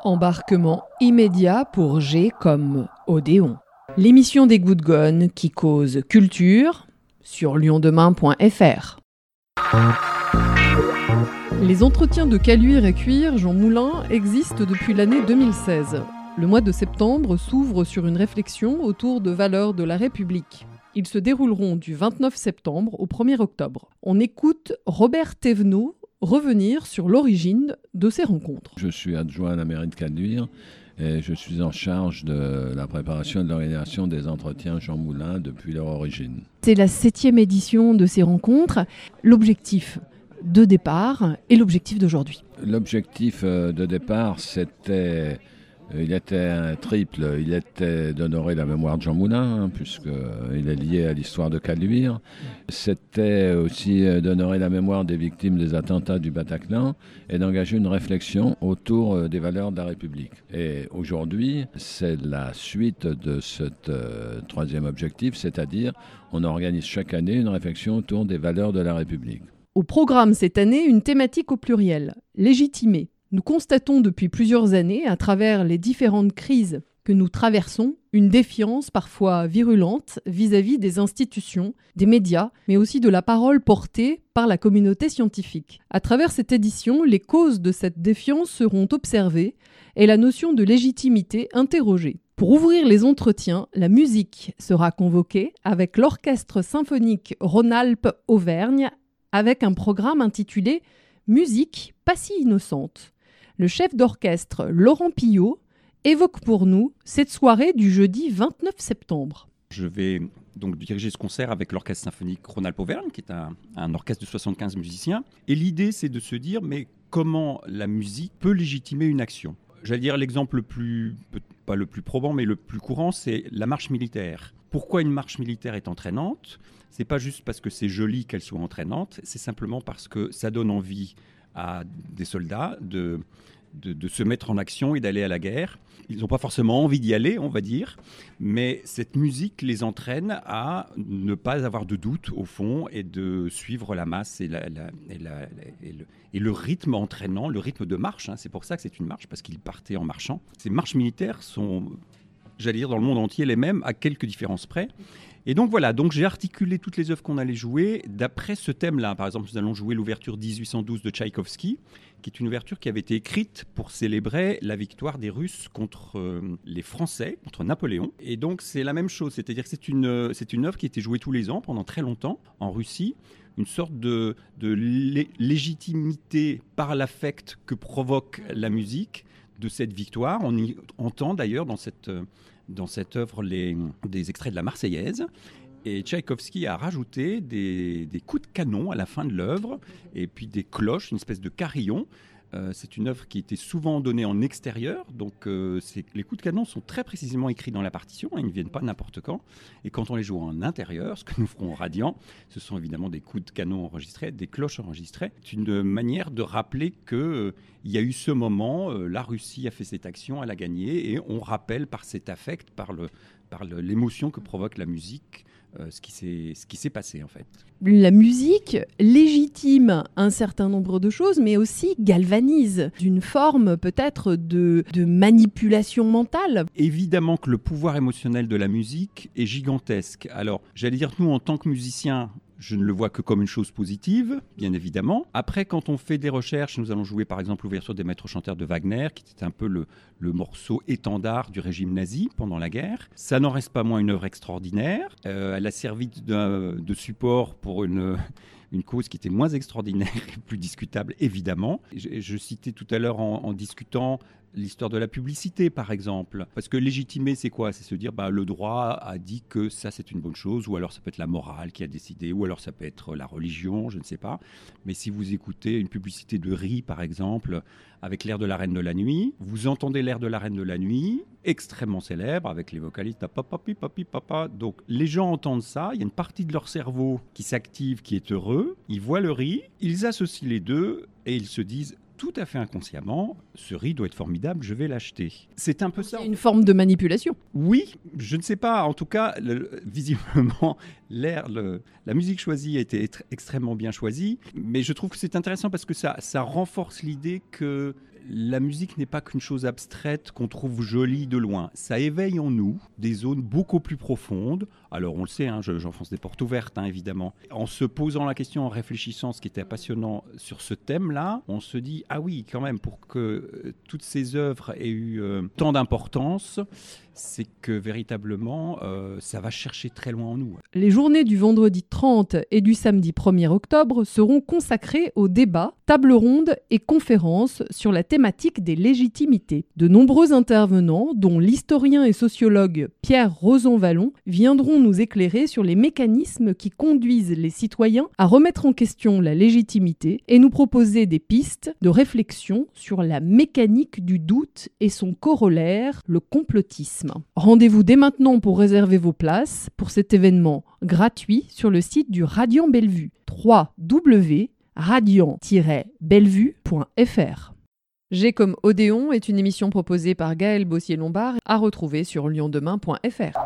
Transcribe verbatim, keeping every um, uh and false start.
Embarquement immédiat pour G comme Odéon. L'émission des Good Gone qui cause culture sur lyon demain point f r. Les entretiens de Caluire et Cuire Jean Moulin existent depuis l'année deux mille seize. Le mois de septembre s'ouvre sur une réflexion autour de valeurs de la République. Ils se dérouleront du vingt-neuf septembre au premier octobre. On écoute Robert Thévenot revenir sur l'origine de ces rencontres. Je suis adjoint à la mairie de Caluire et je suis en charge de la préparation et de l'organisation des entretiens Jean Moulin depuis leur origine. C'est la septième édition de ces rencontres. L'objectif de départ et l'objectif d'aujourd'hui. L'objectif de départ, c'était... Il était un triple, il était d'honorer la mémoire de Jean Moulin, hein, puisqu'il est lié à l'histoire de Caluire. C'était aussi d'honorer la mémoire des victimes des attentats du Bataclan et d'engager une réflexion autour des valeurs de la République. Et aujourd'hui, c'est la suite de ce euh, troisième objectif, c'est-à-dire on organise chaque année une réflexion autour des valeurs de la République. Au programme cette année, une thématique au pluriel, légitimer. Nous constatons depuis plusieurs années, à travers les différentes crises que nous traversons, une défiance parfois virulente vis-à-vis des institutions, des médias, mais aussi de la parole portée par la communauté scientifique. À travers cette édition, les causes de cette défiance seront observées et la notion de légitimité interrogée. Pour ouvrir les entretiens, la musique sera convoquée avec l'Orchestre symphonique Rhône-Alpes-Auvergne avec un programme intitulé « Musique pas si innocente ». Le chef d'orchestre Laurent Pillot évoque pour nous cette soirée du jeudi vingt-neuf septembre. Je vais donc diriger ce concert avec l'Orchestre symphonique Rhône-Alpes-Auvergne, qui est un, un orchestre de soixante-quinze musiciens. Et l'idée, c'est de se dire, mais comment la musique peut légitimer une action ? J'allais dire l'exemple le plus, pas le plus probant, mais le plus courant, c'est la marche militaire. Pourquoi une marche militaire est entraînante ? C'est pas juste parce que c'est joli qu'elle soit entraînante, c'est simplement parce que ça donne envie à des soldats de, de, de se mettre en action et d'aller à la guerre. Ils n'ont pas forcément envie d'y aller, on va dire, mais cette musique les entraîne à ne pas avoir de doute au fond et de suivre la masse et, la, la, et, la, et, le, et le rythme entraînant, le rythme de marche. Hein. C'est pour ça que c'est une marche, parce qu'ils partaient en marchant. Ces marches militaires sont, j'allais dire, dans le monde entier les mêmes, à quelques différences près. Et donc voilà, donc j'ai articulé toutes les œuvres qu'on allait jouer d'après ce thème-là. Par exemple, nous allons jouer l'ouverture dix-huit cent douze de Tchaïkovski, qui est une ouverture qui avait été écrite pour célébrer la victoire des Russes contre euh, les Français, contre Napoléon. Et donc c'est la même chose, c'est-à-dire que c'est une, c'est une œuvre qui était jouée tous les ans pendant très longtemps en Russie, une sorte de, de lé- légitimité par l'affect que provoque la musique de cette victoire. On y entend d'ailleurs dans cette... Euh, dans cette œuvre les, des extraits de la Marseillaise. Et Tchaïkovski a rajouté des, des coups de canon à la fin de l'œuvre, et puis des cloches, une espèce de carillon. Euh, c'est une œuvre qui était souvent donnée en extérieur, donc euh, c'est, les coups de canon sont très précisément écrits dans la partition, hein, ils ne viennent pas n'importe quand. Et quand on les joue en intérieur, ce que nous ferons au Radiant, ce sont évidemment des coups de canon enregistrés, des cloches enregistrées. C'est une manière de rappeler qu'il euh, y a eu ce moment, euh, la Russie a fait cette action, elle a gagné, et on rappelle par cet affect, par, le, par le, l'émotion que provoque la musique, Euh, ce, qui s'est, ce qui s'est passé en fait. La musique légitime un certain nombre de choses, mais aussi galvanise d'une forme peut-être de, de manipulation mentale. Évidemment que le pouvoir émotionnel de la musique est gigantesque. Alors, j'allais dire, nous, en tant que musiciens, je ne le vois que comme une chose positive, bien évidemment. Après, quand on fait des recherches, nous allons jouer par exemple l'ouverture des Maîtres chanteurs de Wagner, qui était un peu le, le morceau étendard du régime nazi pendant la guerre. Ça n'en reste pas moins une œuvre extraordinaire. Euh, elle a servi de, de support pour une... une cause qui était moins extraordinaire et plus discutable, évidemment. Je, je citais tout à l'heure en, en discutant l'histoire de la publicité, par exemple. Parce que légitimer, c'est quoi ? C'est se dire, bah, le droit a dit que ça, c'est une bonne chose, ou alors ça peut être la morale qui a décidé, ou alors ça peut être la religion, je ne sais pas. Mais si vous écoutez une publicité de riz, par exemple, avec l'air de la Reine de la Nuit, vous entendez l'air de la Reine de la Nuit, extrêmement célèbre, avec les vocalistes « papi, papi, papa ». Donc, les gens entendent ça, il y a une partie de leur cerveau qui s'active, qui est heureux, ils voient le riz, ils associent les deux, et ils se disent tout à fait inconsciemment, ce riz doit être formidable, je vais l'acheter. C'est un peu ça. C'est une forme de manipulation. Oui, je ne sais pas. En tout cas, le, visiblement, l'air, le, la musique choisie a été être, extrêmement bien choisie. Mais je trouve que c'est intéressant parce que ça, ça renforce l'idée que la musique n'est pas qu'une chose abstraite qu'on trouve jolie de loin. Ça éveille en nous des zones beaucoup plus profondes. Alors on le sait, hein, je, j'enfonce des portes ouvertes, hein, évidemment. En se posant la question, en réfléchissant, ce qui était passionnant sur ce thème-là, on se dit, ah oui, quand même, pour que euh, toutes ces œuvres aient eu euh, tant d'importance, c'est que véritablement, euh, ça va chercher très loin en nous. Les journées du vendredi trente et du samedi premier octobre seront consacrées aux débats, tables rondes et conférences sur la thématique des légitimités. De nombreux intervenants, dont l'historien et sociologue Pierre Rosanvallon, viendront nous éclairer sur les mécanismes qui conduisent les citoyens à remettre en question la légitimité et nous proposer des pistes de réflexion sur la mécanique du doute et son corollaire, le complotisme. Rendez-vous dès maintenant pour réserver vos places pour cet événement gratuit sur le site du Radiant Bellevue, w w w point radiant tiret bellevue point f r. G comme Odéon est une émission proposée par Gaël Bossier-Lombard à retrouver sur lyon demain point f r.